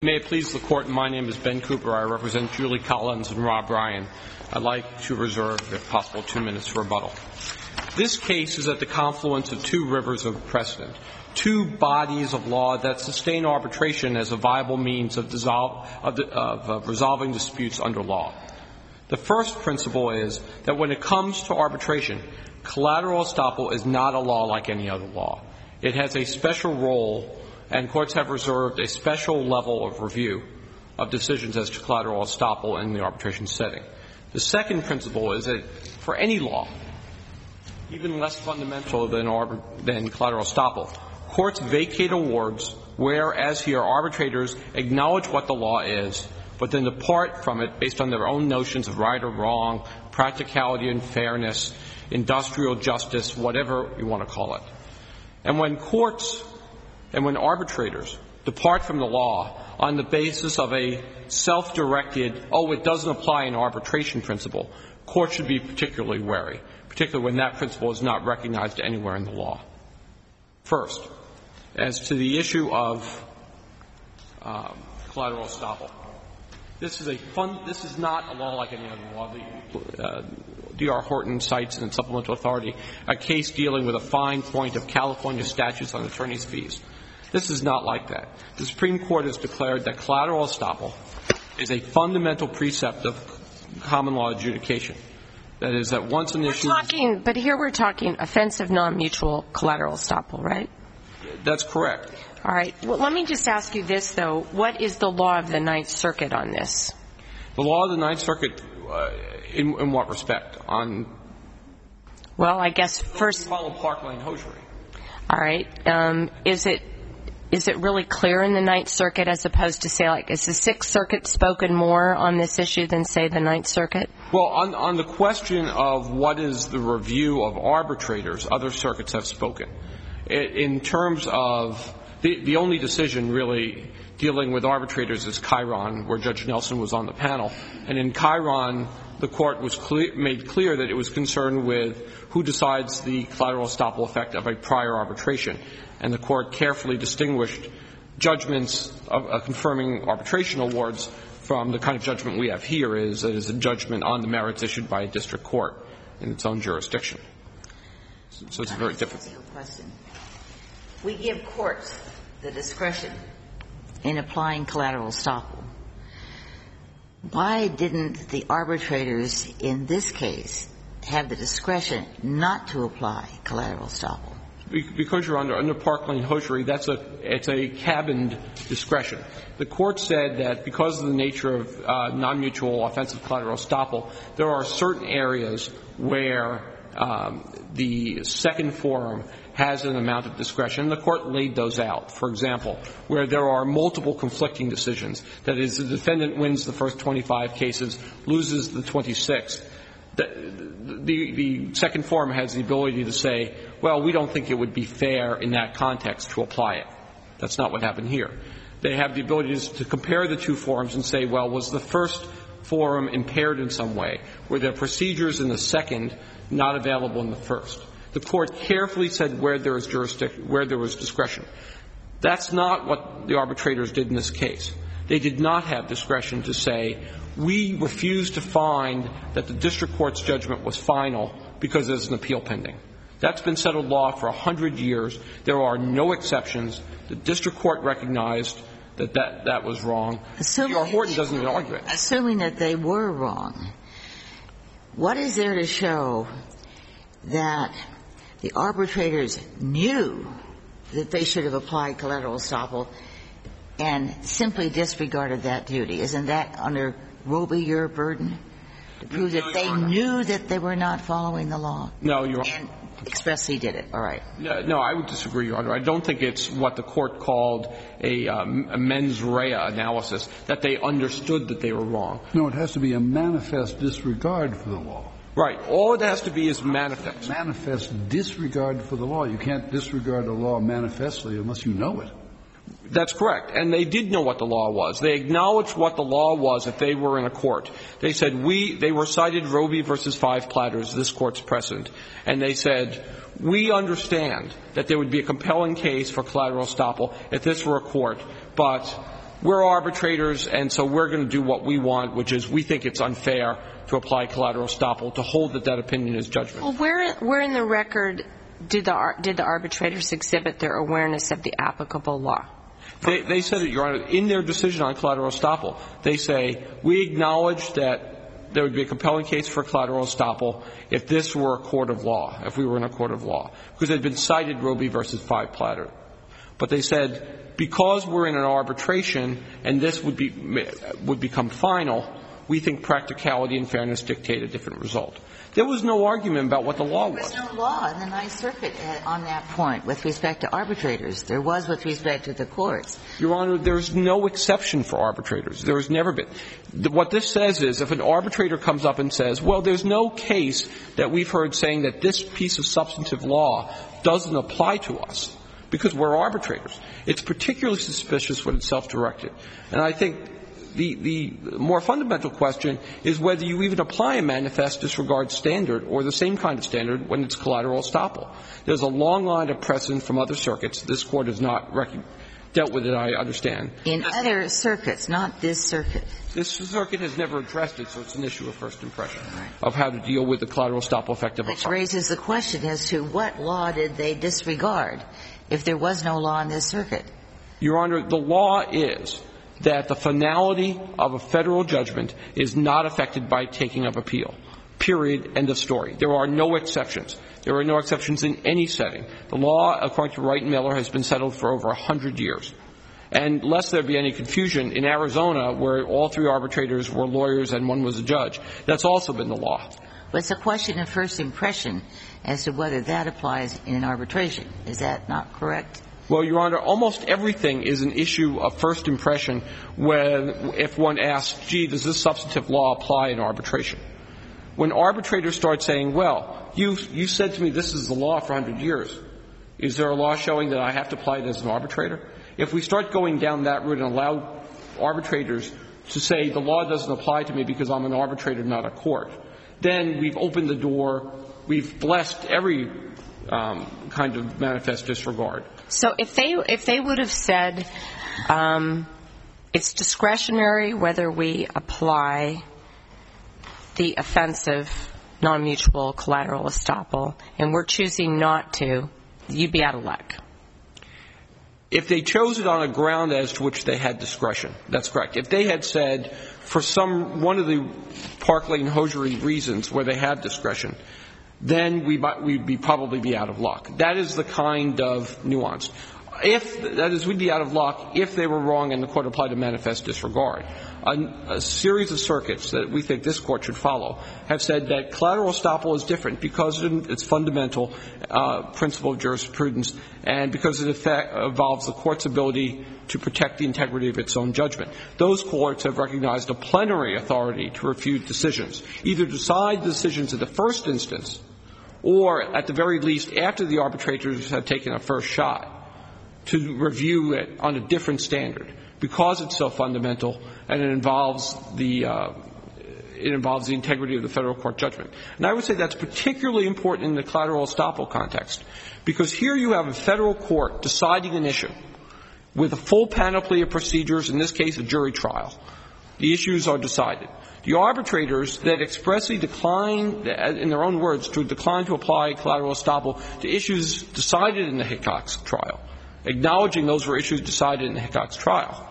May it please the Court, my name is Ben Cooper. I represent Julie Collins and Rob Ryan. I'd like to reserve, if possible, 2 minutes for rebuttal. This case is at the confluence of two rivers of precedent, two bodies of law that sustain arbitration as a viable means of resolving disputes under law. The first principle is that when it comes to arbitration, collateral estoppel is not a law like any other law. It has a special role, and courts have reserved a special level of review of decisions as to collateral estoppel in the arbitration setting. The second principle is that for any law, even less fundamental than collateral estoppel, courts vacate awards where, as here, arbitrators acknowledge what the law is, but then depart from it based on their own notions of right or wrong, practicality and fairness, industrial justice, whatever you want to call it. And when arbitrators depart from the law on the basis of a self-directed, it doesn't apply in arbitration principle, courts should be particularly wary, particularly when that principle is not recognized anywhere in the law. First, as to the issue of collateral estoppel, this is not a law like any other law. D.R. Horton cites in Supplemental Authority a case dealing with a fine point of California statutes on attorneys' fees. This is not like that. The Supreme Court has declared that collateral estoppel is a fundamental precept of common law adjudication. That is, that once an issue But here we're talking offensive non-mutual collateral estoppel, right? That's correct. All right. Well, let me just ask you this, though. What is the law of the Ninth Circuit on this? The law of the Ninth Circuit, in what respect? Well, I guess first. Follow Park Lane Hosiery. All right. Is it really clear in the Ninth Circuit as opposed to, say, like, is the Sixth Circuit spoken more on this issue than, say, the Ninth Circuit? Well, on the question of what is the review of arbitrators, other circuits have spoken. In terms of the only decision really dealing with arbitrators is Chiron, where Judge Nelson was on the panel. And in Chiron, the Court made clear that it was concerned with who decides the collateral estoppel effect of a prior arbitration. And the Court carefully distinguished judgments of confirming arbitration awards from the kind of judgment we have here is a judgment on the merits issued by a district court in its own jurisdiction. So it's very different. We give courts the discretion in applying collateral estoppel. Why didn't the arbitrators in this case have the discretion not to apply collateral estoppel? Because you're under Park Lane Hosiery, it's a cabined discretion. The Court said that because of the nature of non-mutual offensive collateral estoppel, there are certain areas where the second forum has an amount of discretion. The Court laid those out. For example, where there are multiple conflicting decisions, that is, the defendant wins the first 25 cases, loses the 26th. The second forum has the ability to say, well, we don't think it would be fair in that context to apply it. That's not what happened here. They have the ability to compare the two forums and say, well, was the first forum impaired in some way? Were there procedures in the second not available in the first? The Court carefully said where there was discretion. That's not what the arbitrators did in this case. They did not have discretion to say, we refuse to find that the district court's judgment was final because there's an appeal pending. That's been settled law for 100 years. There are no exceptions. The district court recognized that was wrong. D.R. Horton doesn't even argue it. Assuming that they were wrong, what is there to show that the arbitrators knew that they should have applied collateral estoppel and simply disregarded that duty? Isn't that under Roby your burden to prove that they knew that they were not following the law? No, Your Honor. And expressly did it. All right. No, I would disagree, Your Honor. I don't think it's what the Court called a mens rea analysis, that they understood that they were wrong. No, it has to be a manifest disregard for the law. Right. All it has to be is manifest. Manifest disregard for the law. You can't disregard the law manifestly unless you know it. That's correct. And they did know what the law was. They acknowledged what the law was if they were in a court. They said they recited Roby versus Five Platters, this Court's precedent, and they said, we understand that there would be a compelling case for collateral estoppel if this were a court, but we're arbitrators, and so we're going to do what we want, which is we think it's unfair to apply collateral estoppel, to hold that opinion as judgment. Well, where in the record did the arbitrators exhibit their awareness of the applicable law? They said it, Your Honor, in their decision on collateral estoppel. They say, we acknowledge that there would be a compelling case for collateral estoppel if this were a court of law, if we were in a court of law, because they'd been cited Roby versus Five Platter. But they said, because we're in an arbitration and this would become final, we think practicality and fairness dictate a different result. There was no argument about what the law was. There was no law in the Ninth Circuit on that point with respect to arbitrators. There was with respect to the courts. Your Honor, there's no exception for arbitrators. There has never been. What this says is if an arbitrator comes up and says, well, there's no case that we've heard saying that this piece of substantive law doesn't apply to us because we're arbitrators, it's particularly suspicious when it's self-directed. And I think the more fundamental question is whether you even apply a manifest disregard standard or the same kind of standard when it's collateral estoppel. There's a long line of precedent from other circuits. This Court has not dealt with it, I understand. In other circuits, not this circuit. This circuit has never addressed it, so it's an issue of first impression of how to deal with the collateral estoppel effect of a Which raises the question as to what law did they disregard if there was no law in this circuit? Your Honor, the law is that the finality of a federal judgment is not affected by taking of appeal. Period. End of story. There are no exceptions. There are no exceptions in any setting. The law, according to Wright and Miller, has been settled for over 100 years. And lest there be any confusion, in Arizona, where all three arbitrators were lawyers and one was a judge, that's also been the law. But it's a question of first impression as to whether that applies in an arbitration. Is that not correct? Well, Your Honor, almost everything is an issue of first impression if one asks, gee, does this substantive law apply in arbitration? When arbitrators start saying, well, you said to me this is the law for 100 years. Is there a law showing that I have to apply it as an arbitrator? If we start going down that route and allow arbitrators to say the law doesn't apply to me because I'm an arbitrator, not a court, then we've opened the door, we've blessed every kind of manifest disregard. So if they would have said it's discretionary whether we apply the offensive non-mutual collateral estoppel and we're choosing not to, you'd be out of luck. If they chose it on a ground as to which they had discretion, that's correct. If they had said for one of the Park Lane hosiery reasons where they have discretion, then we'd probably be out of luck. That is the kind of nuance. We'd be out of luck if they were wrong and the Court applied a manifest disregard. A series of circuits that we think this Court should follow have said that collateral estoppel is different because of its fundamental principle of jurisprudence and because it involves the Court's ability to protect the integrity of its own judgment. Those courts have recognized a plenary authority to refute decisions, either decide the decisions in the first instance or, at the very least, after the arbitrators have taken a first shot, to review it on a different standard because it's so fundamental and it involves the integrity of the federal court judgment. And I would say that's particularly important in the collateral estoppel context because here you have a federal court deciding an issue with a full panoply of procedures, in this case a jury trial. The issues are decided. The arbitrators that expressly decline, in their own words, to decline to apply collateral estoppel to issues decided in the Hickox trial, acknowledging those were issues decided in the Hickox trial,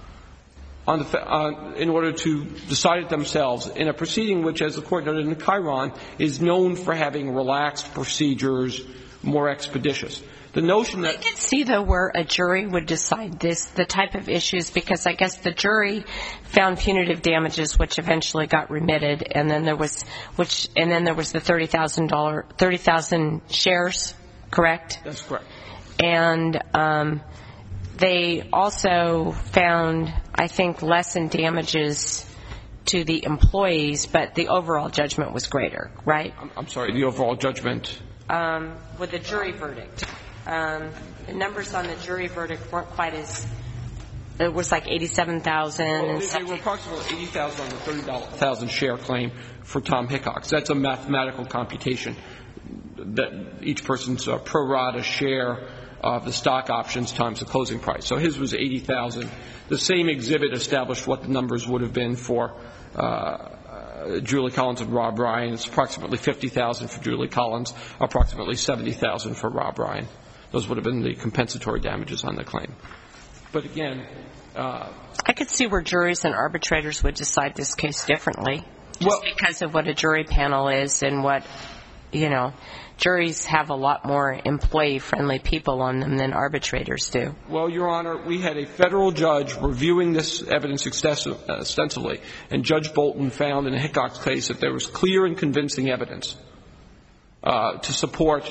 in order to decide it themselves in a proceeding which, as the Court noted in Chiron, is known for having relaxed procedures, more expeditious. The notion that I can see, though, where a jury would decide the type of issues, because I guess the jury found punitive damages, which eventually got remitted, and then there was the $30,000 shares, correct? That's correct. And they also found, I think, less in damages to the employees, but the overall judgment was greater, right? I'm sorry, the overall judgment? With the jury verdict. The numbers on the jury verdict weren't quite as, it was like $87,000. Well, they were approximately $80,000 on the $30,000 share claim for Tom Hickox. That's a mathematical computation that each person's pro rata share of the stock options times the closing price. So his was $80,000. The same exhibit established what the numbers would have been for Julie Collins and Rob Ryan. It's approximately $50,000 for Julie Collins, approximately $70,000 for Rob Ryan. Those would have been the compensatory damages on the claim. But again, I could see where juries and arbitrators would decide this case differently, just because of what a jury panel is and what, juries have a lot more employee-friendly people on them than arbitrators do. Well, Your Honor, we had a federal judge reviewing this evidence extensively, and Judge Bolton found in the Hickox case that there was clear and convincing evidence to support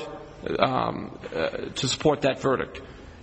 that verdict.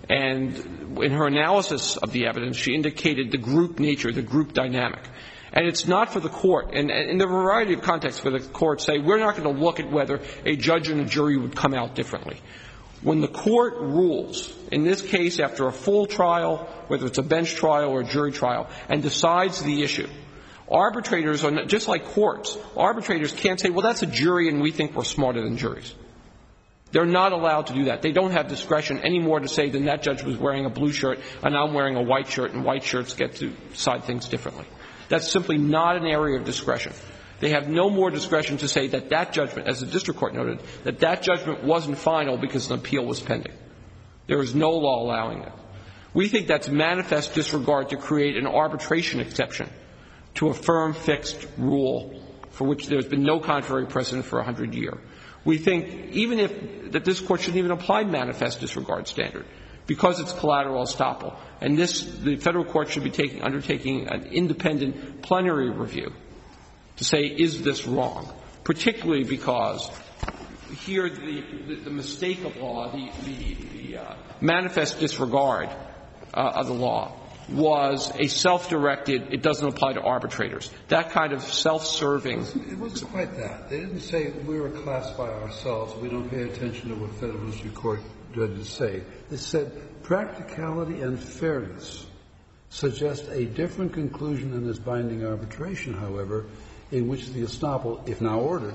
And in her analysis of the evidence, she indicated the group nature, the group dynamic. And it's not for the court, and in the variety of contexts where the court say, we're not going to look at whether a judge and a jury would come out differently. When the court rules, in this case after a full trial, whether it's a bench trial or a jury trial, and decides the issue, arbitrators are not, just like courts, arbitrators can't say, well, that's a jury and we think we're smarter than juries. They're not allowed to do that. They don't have discretion anymore to say that that judge was wearing a blue shirt and I'm wearing a white shirt, and white shirts get to decide things differently. That's simply not an area of discretion. They have no more discretion to say that that judgment, as the district court noted, that that judgment wasn't final because an appeal was pending. There is no law allowing it. We think that's manifest disregard to create an arbitration exception to a firm fixed rule for which there's been no contrary precedent for 100 years. We think even if that this court shouldn't even apply manifest disregard standard because it's collateral estoppel. And the federal court should be undertaking an independent plenary review to say, is this wrong? Particularly because here the mistake of law, the manifest disregard of the law was a self-directed, it doesn't apply to arbitrators. That kind of self-serving. It wasn't quite that. They didn't say we're a class by ourselves. We don't pay attention to what federal district court judges say. They said practicality and fairness suggest a different conclusion in this binding arbitration, however, in which the estoppel, if now ordered,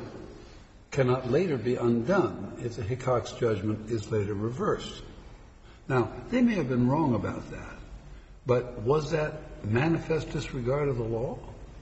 cannot later be undone if the Hickox judgment is later reversed. Now, they may have been wrong about that. But was that manifest disregard of the law?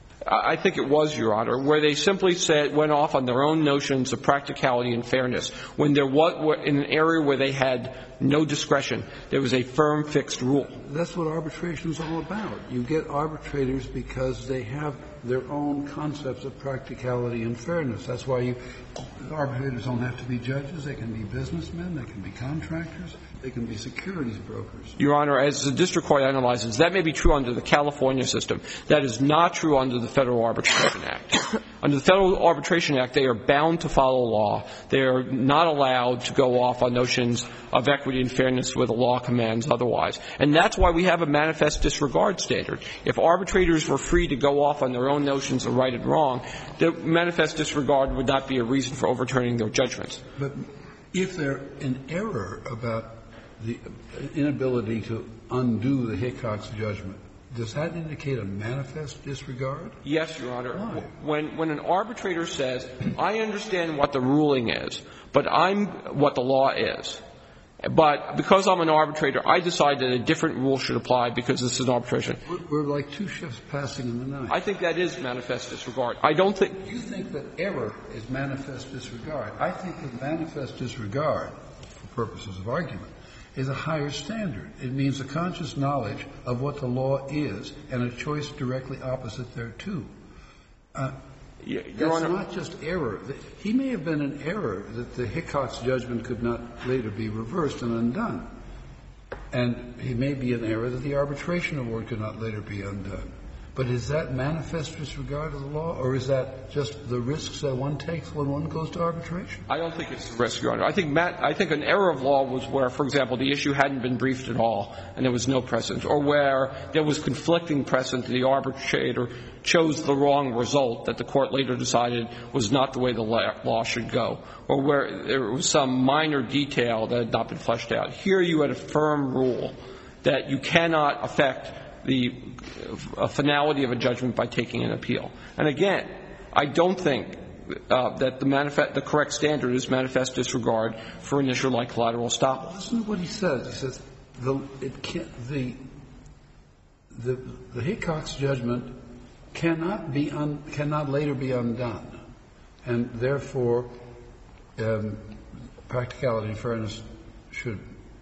I think it was, Your Honor, where they simply went off on their own notions of practicality and fairness. When there was, in an area where they had no discretion, there was a firm fixed rule. That's what arbitration is all about. You get arbitrators because they have their own concepts of practicality and fairness. That's why arbitrators don't have to be judges. They can be businessmen. They can be contractors. They can be securities brokers. Your Honor, as the district court analyzes, that may be true under the California system. That is not true under the Federal Arbitration Act. Under the Federal Arbitration Act, they are bound to follow law. They are not allowed to go off on notions of equity and fairness where the law commands otherwise. And that's why we have a manifest disregard standard. If arbitrators were free to go off on their own notions of right and wrong, the manifest disregard would not be a reason for overturning their judgments. But if they're in error about the inability to undo the Hickox judgment, does that indicate a manifest disregard? Yes, Your Honor. Why? When an arbitrator says, I understand what the ruling is, but I'm what the law is, but because I'm an arbitrator, I decide that a different rule should apply because this is an arbitration. We're like two ships passing in the night. I think that is manifest disregard. I don't think You think that error is manifest disregard. I think that manifest disregard, for purposes of argument, is a higher standard. It means a conscious knowledge of what the law is and a choice directly opposite thereto. That's not just error. He may have been in error that the Hickox judgment could not later be reversed and undone. And he may be in error that the arbitration award could not later be undone. But is that manifest disregard of the law, or is that just the risks that one takes when one goes to arbitration? I don't think it's the risk, Your Honor. I think an error of law was where, for example, the issue hadn't been briefed at all and there was no precedent, or where there was conflicting precedent and the arbitrator chose the wrong result that the court later decided was not the way the law should go, or where there was some minor detail that had not been fleshed out. Here you had a firm rule that you cannot affect the finality of a judgment by taking an appeal. And again, I don't think that the correct standard is manifest disregard for initial like collateral estoppel. Listen to what he says. He says the Hickox judgment cannot later be undone, and therefore practicality and fairness should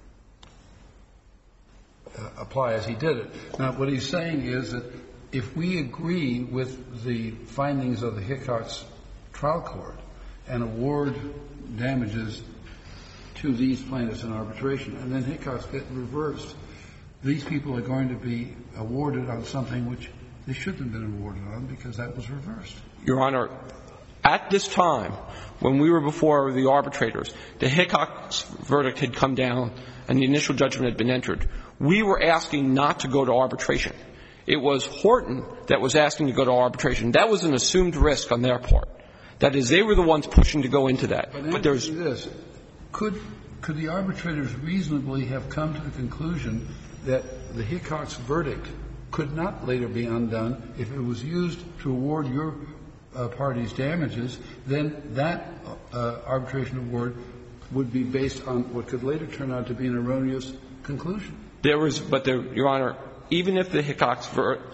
apply as he did it. Now, what he's saying is that if we agree with the findings of the Hickox trial court and award damages to these plaintiffs in arbitration, and then Hickox get reversed, these people are going to be awarded on something which they shouldn't have been awarded on because that was reversed. Your Honor, at this time, when we were before the arbitrators, the Hickox verdict had come down and the initial judgment had been entered. We were asking not to go to arbitration. It was Horton that was asking to go to arbitration. That was an assumed risk on their part. That is, they were the ones pushing to go into that. But there's this. Could the arbitrators reasonably have come to the conclusion that the Hickox verdict could not later be undone if it was used to award your party's damages? Then that arbitration award would be based on what could later turn out to be an erroneous conclusion. Your Honor, even if the Hickox,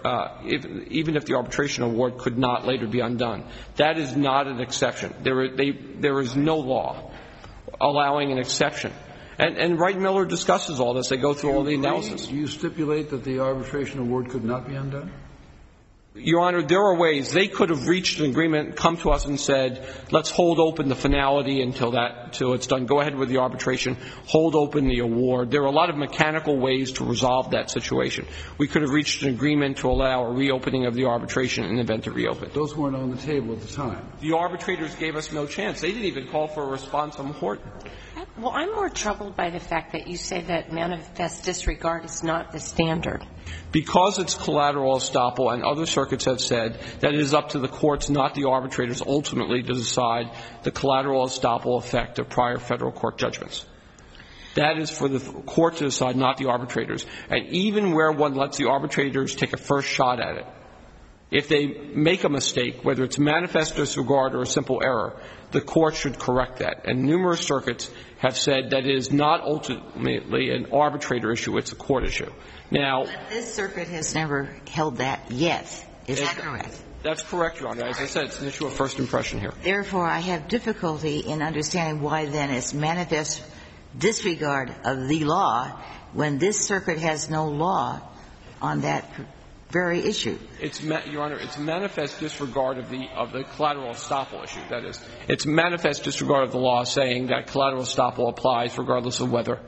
even if the arbitration award could not later be undone, that is not an exception. There is no law allowing an exception. And Wright Miller discusses all this. They go through all the analysis. Do you stipulate that the arbitration award could not be undone? Your Honor, there are ways. They could have reached an agreement, come to us and said, let's hold open the finality until it's done. Go ahead with the arbitration. Hold open the award. There are a lot of mechanical ways to resolve that situation. We could have reached an agreement to allow a reopening of the arbitration in the event it reopened. Those weren't on the table at the time. The arbitrators gave us no chance. They didn't even call for a response from Horton. Well, I'm more troubled by the fact that you say that manifest disregard is not the standard. Because it's collateral estoppel, and other circuits have said that it is up to the courts, not the arbitrators, ultimately to decide the collateral estoppel effect of prior federal court judgments. That is for the court to decide, not the arbitrators. And even where one lets the arbitrators take a first shot at it, if they make a mistake, whether it's manifest disregard or a simple error, the court should correct that. And numerous circuits have said that it is not ultimately an arbitrator issue, it's a court issue. Now, this circuit has never held that yet. Is that correct? That's correct, Your Honor. As I said, it's an issue of first impression here. Therefore, I have difficulty in understanding why then it's manifest disregard of the law when this circuit has no law on that very issue. Your Honor, it's manifest disregard of the collateral estoppel issue. That is, it's manifest disregard of the law saying that collateral estoppel applies regardless of whether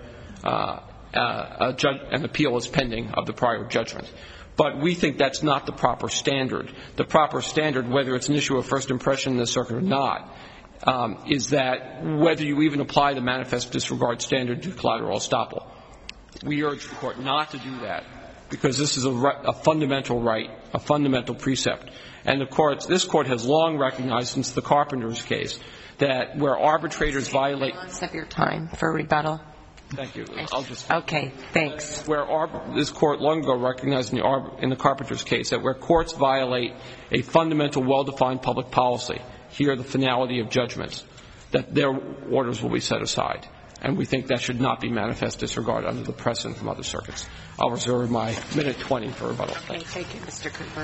an appeal is pending of the prior judgment. But we think that's not the proper standard. The proper standard, whether it's an issue of first impression in the circuit or not, is that whether you even apply the manifest disregard standard to collateral estoppel. We urge the Court not to do that, because this is a fundamental right, a fundamental precept. And this Court has long recognized since the Carpenter's case that where arbitrators violate... Let's have your time for rebuttal. Thank you. Okay, thanks. Where this Court long ago recognized in the Carpenter's case that where courts violate a fundamental, well-defined public policy, here the finality of judgments, that their orders will be set aside. And we think that should not be manifest disregard under the precedent from other circuits. I'll reserve my minute 20 for rebuttal. Okay, thank you, Mr. Cooper.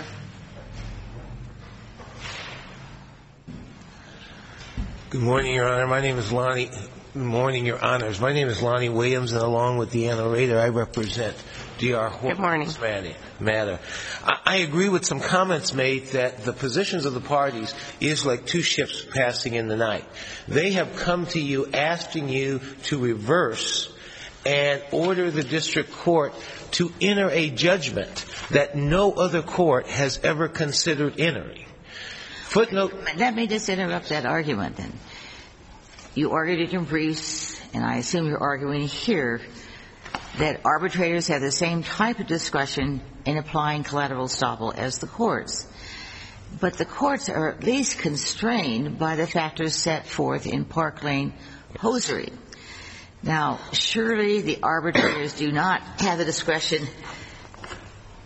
Good morning, Your Honor. My name is Lonnie. Good morning, Your Honors. My name is Lonnie Williams, and along with Deanna Rader, I represent D.R. Horton's matter. I agree with some comments made that the positions of the parties is like two ships passing in the night. They have come to you asking you to reverse and order the district court to enter a judgment that no other court has ever considered entering. Footnote. Let me just interrupt that argument then. You argued it in briefs, and I assume you're arguing here that arbitrators have the same type of discretion in applying collateral estoppel as the courts. But the courts are at least constrained by the factors set forth in Park Lane hosiery. Now, surely the arbitrators do not have the discretion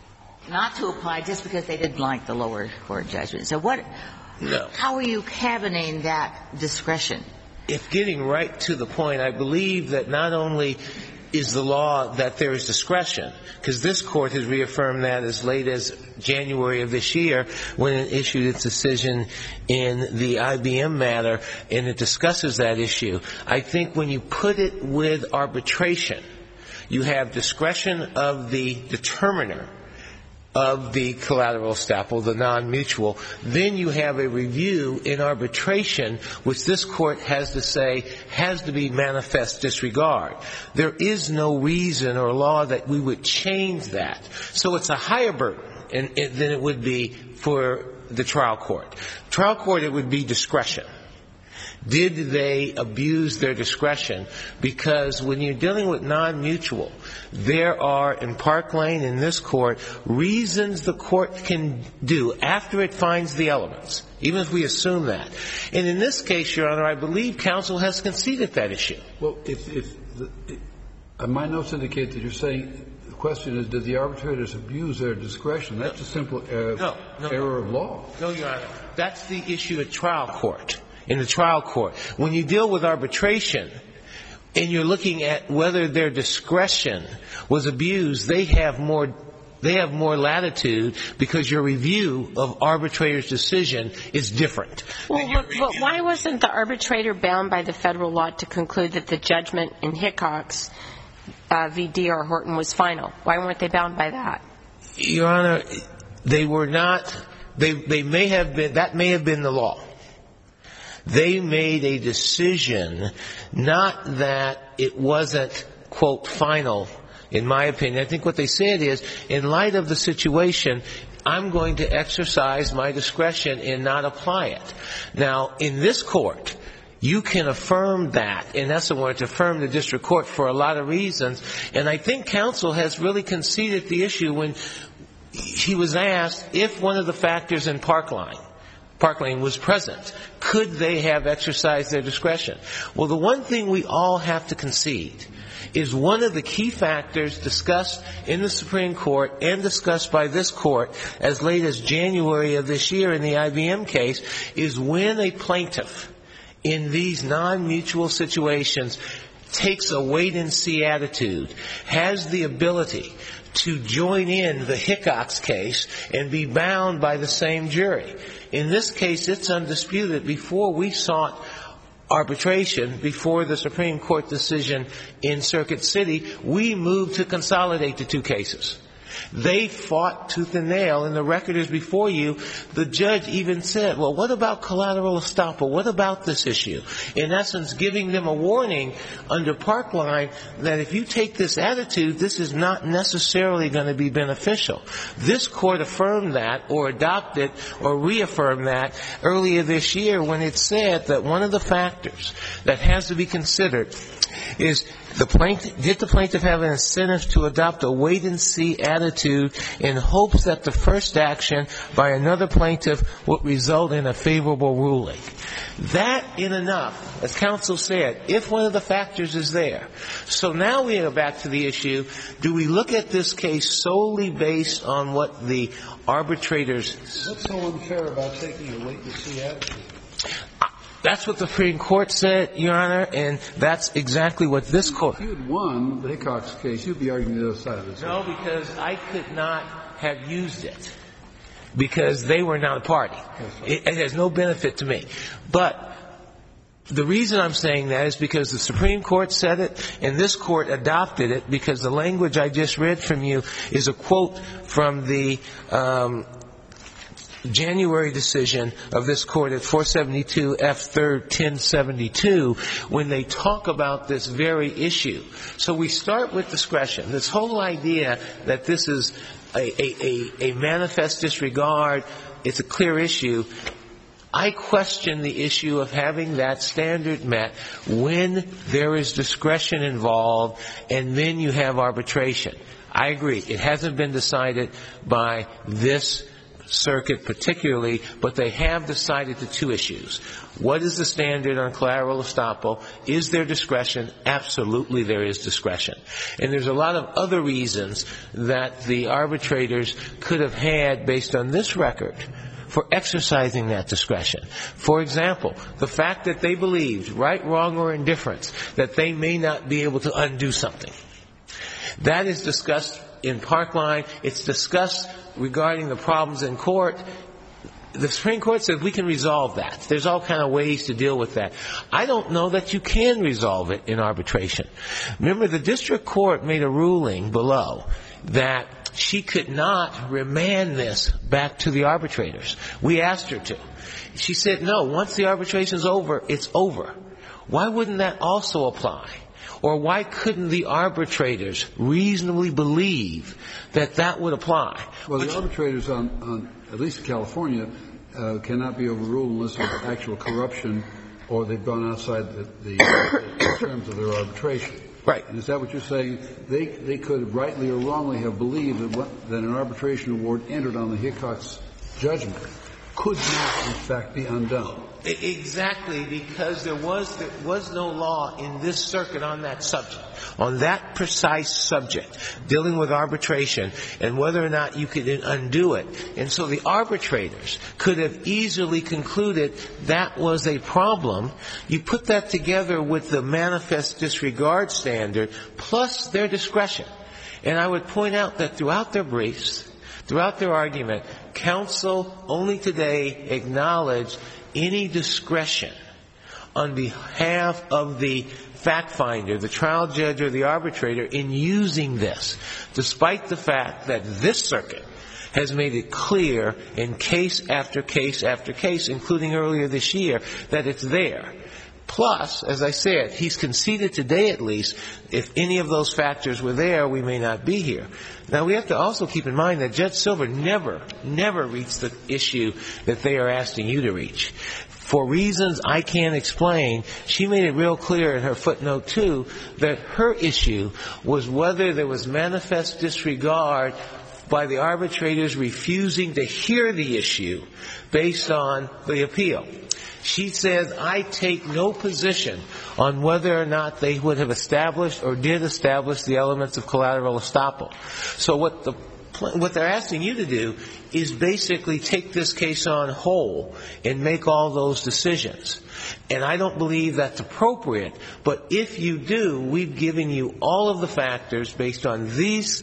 not to apply just because they didn't like the lower court judgment. So how are you cabining that discretion? If getting right to the point, I believe that not only is the law that there is discretion, because this Court has reaffirmed that as late as January of this year when it issued its decision in the IBM matter, and it discusses that issue. I think when you put it with arbitration, you have discretion of the determiner of the collateral estoppel, the non-mutual. Then you have a review in arbitration, which this Court has to say has to be manifest disregard. There is no reason or law that we would change that. So it's a higher burden than it would be for the trial court. Trial court, it would be discretion. Did they abuse their discretion? Because when you're dealing with non-mutual, there are, in Park Lane, in this Court, reasons the Court can do after it finds the elements, even if we assume that. And in this case, Your Honor, I believe counsel has conceded that issue. Well, my notes indicate that you're saying the question is, did the arbitrators abuse their discretion? That's a simple error of law. No, Your Honor. That's the issue at trial court. In the trial court, when you deal with arbitration and you're looking at whether their discretion was abused, they have more latitude because your review of arbitrator's decision is different. Well, why wasn't the arbitrator bound by the federal law to conclude that the judgment in Hickox v. D.R. Horton was final? Why weren't they bound by that? Your Honor, they were not. They may have been. That may have been the law. They made a decision, not that it wasn't, quote, final, in my opinion. I think what they said is, in light of the situation, I'm going to exercise my discretion and not apply it. Now, in this Court, you can affirm that. In essence, to affirm the district court for a lot of reasons. And I think counsel has really conceded the issue when he was asked if one of the factors in Park Lane was present. Could they have exercised their discretion? Well, the one thing we all have to concede is one of the key factors discussed in the Supreme Court and discussed by this Court as late as January of this year in the IBM case is when a plaintiff in these non-mutual situations takes a wait-and-see attitude, has the ability to join in the Hickox case and be bound by the same jury. In this case, it's undisputed. Before we sought arbitration, before the Supreme Court decision in Circuit City, we moved to consolidate the two cases. They fought tooth and nail, and the record is before you. The judge even said, well, what about collateral estoppel? What about this issue? In essence, giving them a warning under Park Line that if you take this attitude, this is not necessarily going to be beneficial. This Court affirmed that or adopted or reaffirmed that earlier this year when it said that one of the factors that has to be considered is did the plaintiff have an incentive to adopt a wait-and-see attitude in hopes that the first action by another plaintiff would result in a favorable ruling? That in enough, as counsel said, if one of the factors is there. So now we go back to the issue, do we look at this case solely based on what the arbitrators... What's so unfair about taking a wait-and-see attitude? That's what the Supreme Court said, Your Honor, and that's exactly what this Court... If you had won the Hickox case, you'd be arguing the other side of this. No, because I could not have used it, because they were not a party. It has no benefit to me. But the reason I'm saying that is because the Supreme Court said it, and this Court adopted it, because the language I just read from you is a quote from the... January decision of this Court at 472 F. 3rd 1072 when they talk about this very issue. So we start with discretion. This whole idea that this is a manifest disregard, it's a clear issue. I question the issue of having that standard met when there is discretion involved and then you have arbitration. I agree. It hasn't been decided by this circuit particularly, but they have decided the two issues. What is the standard on collateral estoppel? Is there discretion? Absolutely there is discretion. And there's a lot of other reasons that the arbitrators could have had based on this record for exercising that discretion. For example, the fact that they believed, right, wrong, or indifference, that they may not be able to undo something. That is discussed in Parkline. It's discussed regarding the problems in court. The Supreme Court says we can resolve that. There's all kind of ways to deal with that. I don't know that you can resolve it in arbitration. Remember, the district court made a ruling below that she could not remand this back to the arbitrators. We asked her to. She said, no, once the arbitration's over, it's over. Why wouldn't that also apply? Or why couldn't the arbitrators reasonably believe that that would apply? Well, the arbitrators on at least California, cannot be overruled unless there's actual corruption or they've gone outside the terms of their arbitration. Right. And is that what you're saying? They could rightly or wrongly have believed that an arbitration award entered on the Hickox judgment could not, in fact, be undone. Exactly, because there was no law in this circuit on that subject, on that precise subject, dealing with arbitration and whether or not you could undo it. And so the arbitrators could have easily concluded that was a problem. You put that together with the manifest disregard standard plus their discretion. And I would point out that throughout their briefs, throughout their argument, counsel only today acknowledged any discretion on behalf of the fact finder, the trial judge, or the arbitrator in using this, despite the fact that this circuit has made it clear in case after case after case, including earlier this year, that it's there. Plus, as I said, he's conceded today at least, if any of those factors were there, we may not be here. Now, we have to also keep in mind that Judge Silver never reached the issue that they are asking you to reach. For reasons I can't explain, she made it real clear in her footnote 2 that her issue was whether there was manifest disregard by the arbitrators refusing to hear the issue based on the appeal. She says, I take no position on whether or not they would have established or did establish the elements of collateral estoppel. So what they're asking you to do is basically take this case on whole and make all those decisions. And I don't believe that's appropriate. But if you do, we've given you all of the factors based on this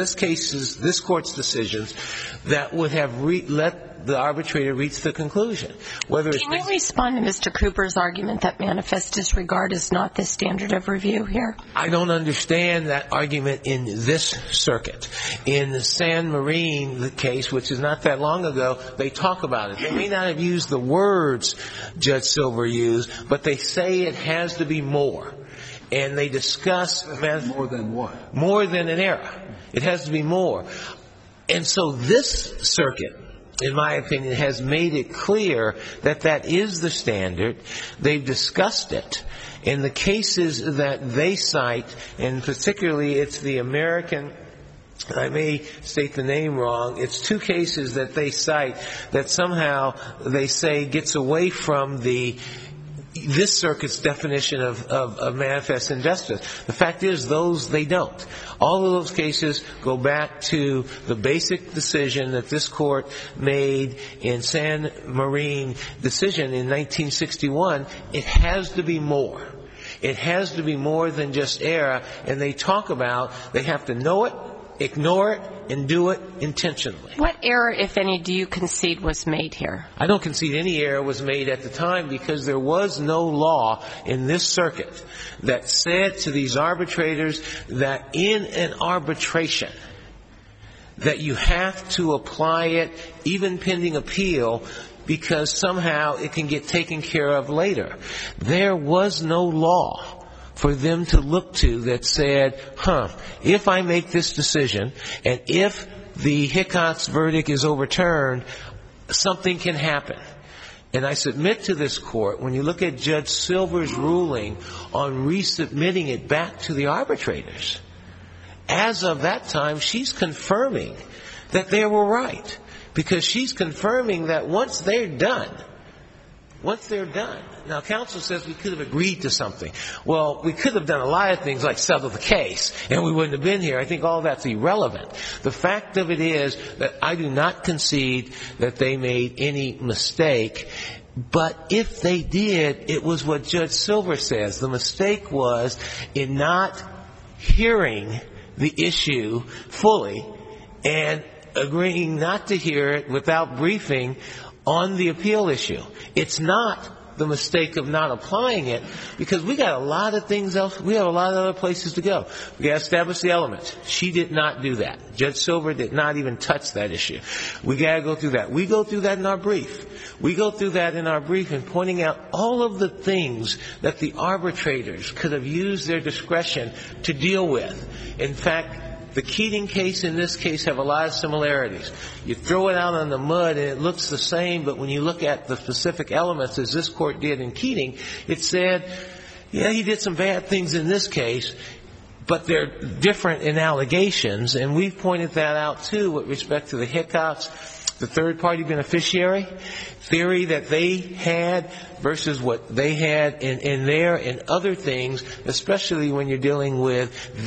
court's decisions that would have let the arbitrator reach the conclusion. Can you respond to Mr. Cooper's argument that manifest disregard is not the standard of review here? I don't understand that argument in this circuit. In the San Marine case, which is not that long ago, they talk about it. They may not have used the words Judge Silver used, but they say it has to be more. And they discuss more than what? More than an error. It has to be more. And so this circuit, in my opinion, has made it clear that that is the standard. They've discussed it. In the cases that they cite, and particularly it's the American, I may state the name wrong, it's two cases that they cite that somehow they say gets away from this circuit's definition of manifest injustice. The fact is, they don't. All of those cases go back to the basic decision that this court made in San Marine decision in 1961. It has to be more. It has to be more than just error. And they talk about they have to know it, ignore it, and do it intentionally. What error, if any, do you concede was made here? I don't concede any error was made at the time because there was no law in this circuit that said to these arbitrators that in an arbitration that you have to apply it even pending appeal because somehow it can get taken care of later. There was no law for them to look to that said, if I make this decision and if the Hickox verdict is overturned, something can happen. And I submit to this court, when you look at Judge Silver's ruling on resubmitting it back to the arbitrators, as of that time, she's confirming that they were right. because she's confirming that once they're done, now counsel says we could have agreed to something. Well, we could have done a lot of things like settle the case, and we wouldn't have been here. I think all that's irrelevant. The fact of it is that I do not concede that they made any mistake, but if they did, it was what Judge Silver says. The mistake was in not hearing the issue fully and agreeing not to hear it without briefing on the appeal issue. It's not the mistake of not applying it, because we got a lot of things else. We have a lot of other places to go. We got to establish the elements. She did not do that. Judge Silver did not even touch that issue. We got to go through that. We go through that in our brief. We go through that in our brief and pointing out all of the things that the arbitrators could have used their discretion to deal with. In fact, the Keating case and this case have a lot of similarities. You throw it out on the mud and it looks the same, but when you look at the specific elements, as this court did in Keating, it said, yeah, he did some bad things in this case, but they're different in allegations, and we've pointed that out too with respect to the Hickox, the third-party beneficiary theory that they had versus what they had in there and other things, especially when you're dealing with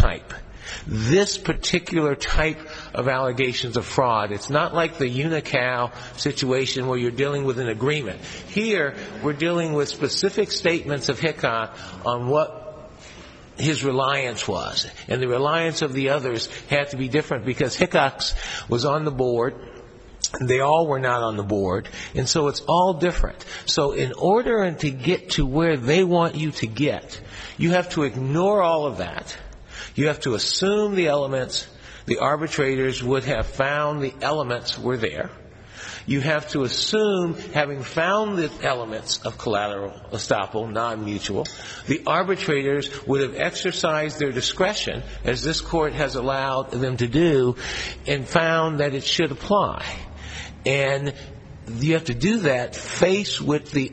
this particular type of allegations of fraud. It's not like the Unical situation where you're dealing with an agreement. Here, we're dealing with specific statements of Hickok on what his reliance was. And the reliance of the others had to be different because Hickox was on the board. They all were not on the board. And so it's all different. So in order to get to where they want you to get, you have to ignore all of that. You have to assume the elements, the arbitrators would have found the elements were there. You have to assume, having found the elements of collateral estoppel, non-mutual, the arbitrators would have exercised their discretion, as this court has allowed them to do, and found that it should apply. And you have to do that faced with the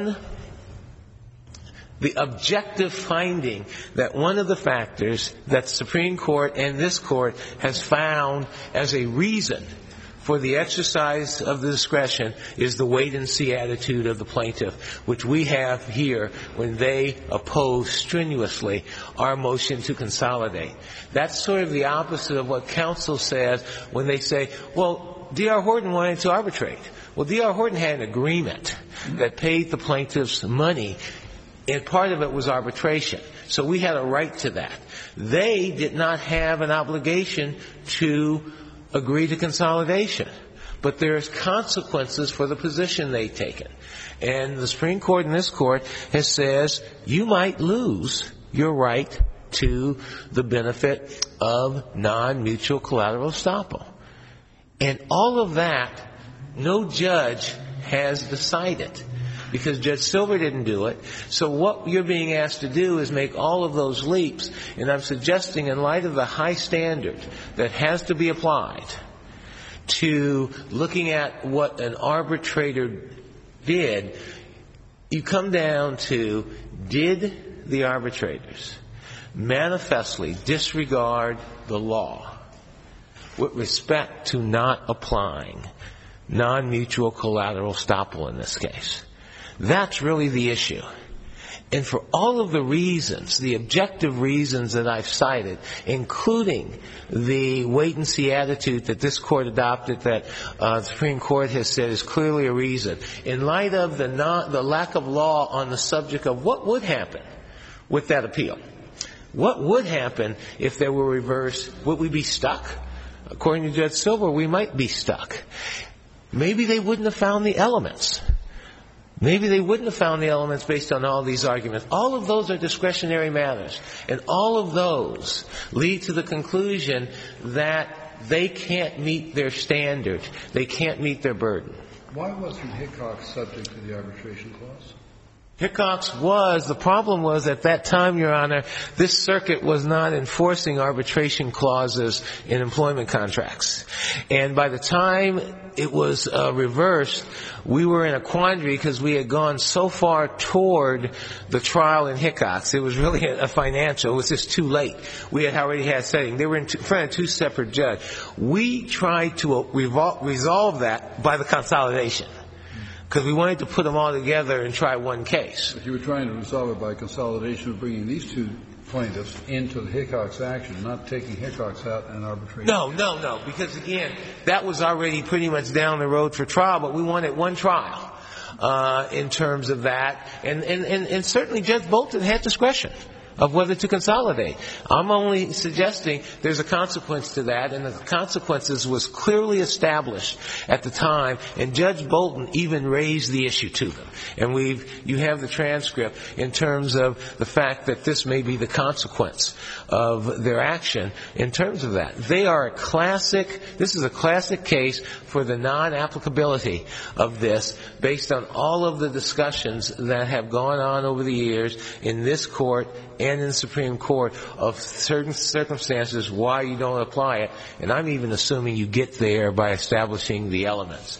objective finding that one of the factors that the Supreme Court and this court has found as a reason for the exercise of the discretion is the wait-and-see attitude of the plaintiff, which we have here when they oppose strenuously our motion to consolidate. That's sort of the opposite of what counsel says when they say, well, D.R. Horton wanted to arbitrate. Well, D.R. Horton had an agreement that paid the plaintiffs money, and part of it was arbitration. So we had a right to that. They did not have an obligation to agree to consolidation. But there's consequences for the position they've taken. And the Supreme Court and this court has says you might lose your right to the benefit of non-mutual collateral estoppel. And all of that, no judge has decided, because Judge Silver didn't do it. So what you're being asked to do is make all of those leaps. And I'm suggesting, in light of the high standard that has to be applied to looking at what an arbitrator did, you come down to, did the arbitrators manifestly disregard the law with respect to not applying non-mutual collateral estoppel in this case? That's really the issue. And for all of the reasons, the objective reasons that I've cited, including the wait-and-see attitude that this court adopted that the Supreme Court has said is clearly a reason, in light of the lack of law on the subject of what would happen with that appeal. What would happen if there were reverse? Would we be stuck? According to Judge Silver, we might be stuck. Maybe they wouldn't have found the elements. Maybe they wouldn't have found the elements based on all these arguments. All of those are discretionary matters. And all of those lead to the conclusion that they can't meet their standard. They can't meet their burden. Why wasn't Hickok subject to the arbitration clause? Hickox was. The problem was at that time, Your Honor, this circuit was not enforcing arbitration clauses in employment contracts. And by the time it was reversed, we were in a quandary because we had gone so far toward the trial in Hickox. It was really a financial. It was just too late. We had already had setting. They were in front of two separate judges. We tried to resolve that by the consolidation, because we wanted to put them all together and try one case. But you were trying to resolve it by consolidation of bringing these two plaintiffs into the Hickox action, not taking Hickox out in arbitration. No, because, again, that was already pretty much down the road for trial, but we wanted one trial in terms of that. And certainly Judge Bolton had discretion of whether to consolidate. I'm only suggesting there's a consequence to that, and the consequences was clearly established at the time, and Judge Bolton even raised the issue to them. And you have the transcript in terms of the fact that this may be the consequence of their action in terms of that. This is a classic case for the non-applicability of this based on all of the discussions that have gone on over the years in this court and in the Supreme Court of certain circumstances why you don't apply it. And I'm even assuming you get there by establishing the elements.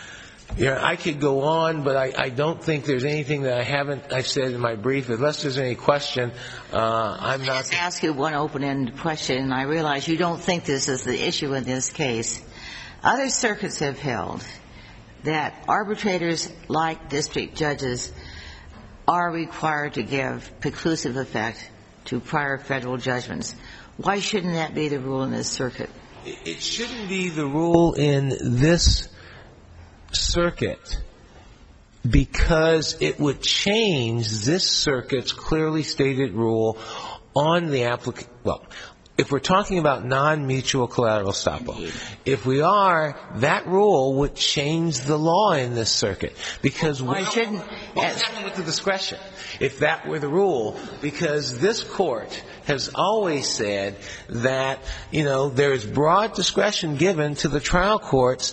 I could go on, but I don't think there's anything that I've said in my brief. Unless there's any question, I'm not. Let me ask you one open-ended question, and I realize you don't think this is the issue in this case. Other circuits have held that arbitrators, like district judges, are required to give preclusive effect to prior federal judgments. Why shouldn't that be the rule in this circuit? It shouldn't be the rule in this circuit because it would change this circuit's clearly stated rule on the applicant. Well, if we're talking about non-mutual collateral estoppel, if we are, that rule would change the law in this circuit. Because why shouldn't? What's happening with the discretion if that were the rule? Because this court has always said that, there is broad discretion given to the trial courts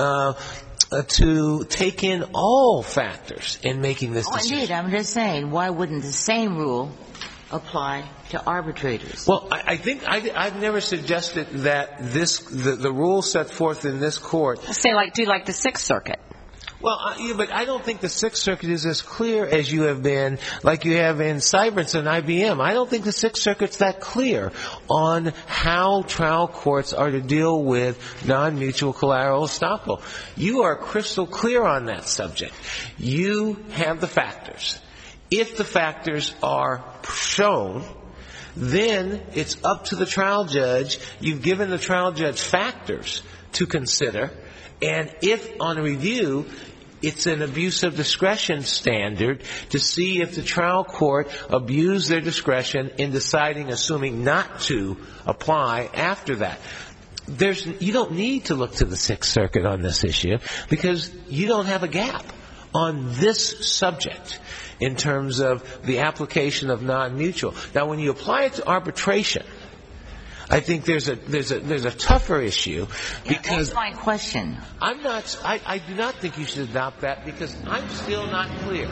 to take in all factors in making this decision. Indeed, I'm just saying, why wouldn't the same rule apply to arbitrators? Well, I think I've never suggested that the rule set forth in this court. Say do like the Sixth Circuit. Well, but I don't think the Sixth Circuit is as clear as you have been, like you have in Cypress and IBM. I don't think the Sixth Circuit's that clear on how trial courts are to deal with non-mutual collateral estoppel. You are crystal clear on that subject. You have the factors. If the factors are shown, then it's up to the trial judge. You've given the trial judge factors to consider. And if on a review, it's an abuse of discretion standard to see if the trial court abused their discretion in deciding, assuming not to apply after that. You don't need to look to the Sixth Circuit on this issue because you don't have a gap on this subject in terms of the application of non-mutual. Now, when you apply it to arbitration, I think there's a tougher issue because that's my question. I do not think you should adopt that because I'm still not clear.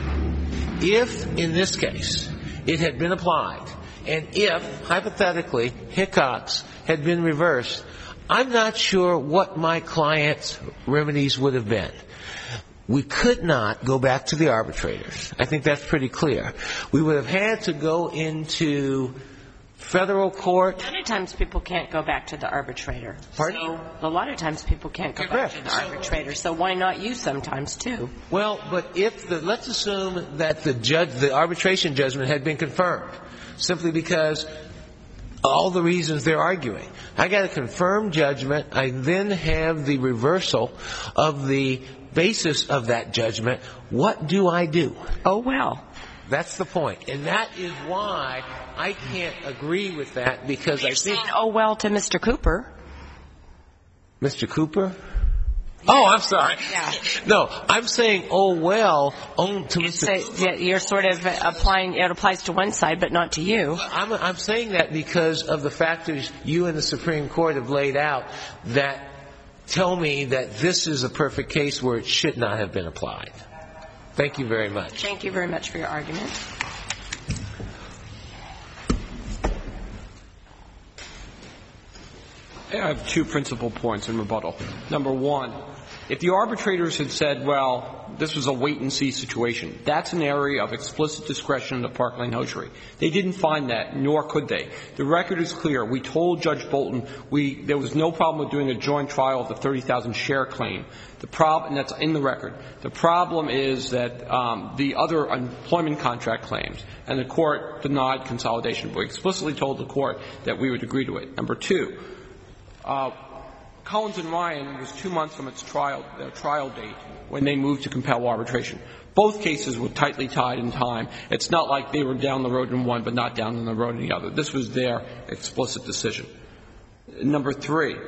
If, in this case, it had been applied, and if, hypothetically, Hickox had been reversed, I'm not sure what my client's remedies would have been. We could not go back to the arbitrators. I think that's pretty clear. We would have had to go into federal court. A lot of times people can't go back to the arbitrator. Pardon? So a lot of times people can't go back to the arbitrator. So why not you sometimes too? Well, but let's assume that the arbitration judgment had been confirmed, simply because all the reasons they're arguing. I got a confirmed judgment. I then have the reversal of the basis of that judgment. What do I do? Oh, well. That's the point. And that is why I can't agree with that, because I think... You're saying, oh, well, to Mr. Cooper. Mr. Cooper? Oh, I'm sorry. Yeah. No, I'm saying, oh, well, to Mr. You're sort of applying, it applies to one side, but not to you. I'm saying that because of the factors you and the Supreme Court have laid out that tell me that this is a perfect case where it should not have been applied. Thank you very much. Thank you very much for your argument. I have two principal points in rebuttal. Number one, if the arbitrators had said, well, this was a wait-and-see situation, that's an area of explicit discretion in the Park Lane Hosiery. They didn't find that, nor could they. The record is clear. We told Judge Bolton there was no problem with doing a joint trial of the 30,000 share claim. And that's in the record. The problem is that the other employment contract claims, and the court denied consolidation. We explicitly told the court that we would agree to it. Number two, Collins and Ryan was 2 months from their trial date when they moved to compel arbitration. Both cases were tightly tied in time. It's not like they were down the road in one but not down the road in the other. This was their explicit decision. Number three,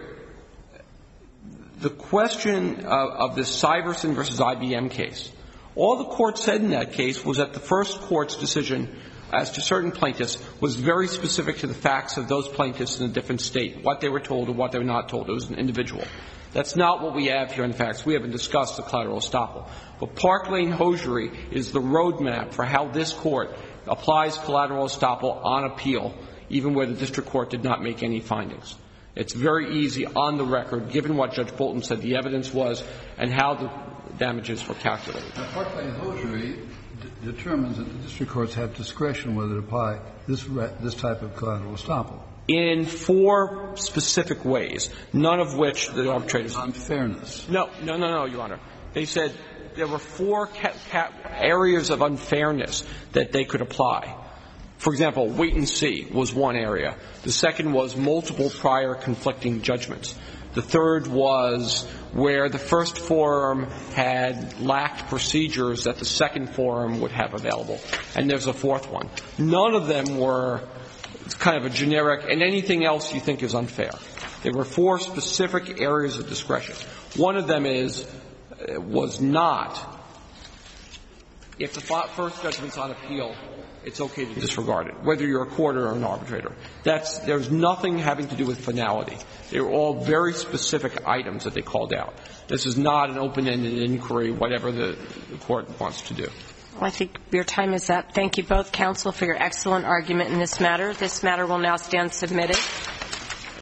the question of this Syverson versus IBM case, all the court said in that case was that the first court's decision as to certain plaintiffs was very specific to the facts of those plaintiffs in a different state, what they were told and what they were not told. It was an individual. That's not what we have here in the facts. We haven't discussed the collateral estoppel. But Park Lane Hosiery is the roadmap for how this court applies collateral estoppel on appeal, even where the district court did not make any findings. It's very easy on the record, given what Judge Bolton said the evidence was and how the damages were calculated. Now, Park Lane Hosiery determines that the district courts have discretion whether to apply this type of collateral estoppel. In 4 specific ways, none of which the arbitrators... Unfairness. No, Your Honor. They said there were 4 areas of unfairness that they could apply. For example, wait and see was one area. The second was multiple prior conflicting judgments. The third was where the first forum had lacked procedures that the second forum would have available. And there's a fourth one. None of them were kind of a generic, and anything else you think is unfair. There were 4 specific areas of discretion. One of them was not, if the first judgment's on appeal, it's okay to disregard it, whether you're a court or an arbitrator. There's nothing having to do with finality. They were all very specific items that they called out. This is not an open-ended inquiry, whatever the court wants to do. Well, I think your time is up. Thank you both, counsel, for your excellent argument in this matter. This matter will now stand submitted.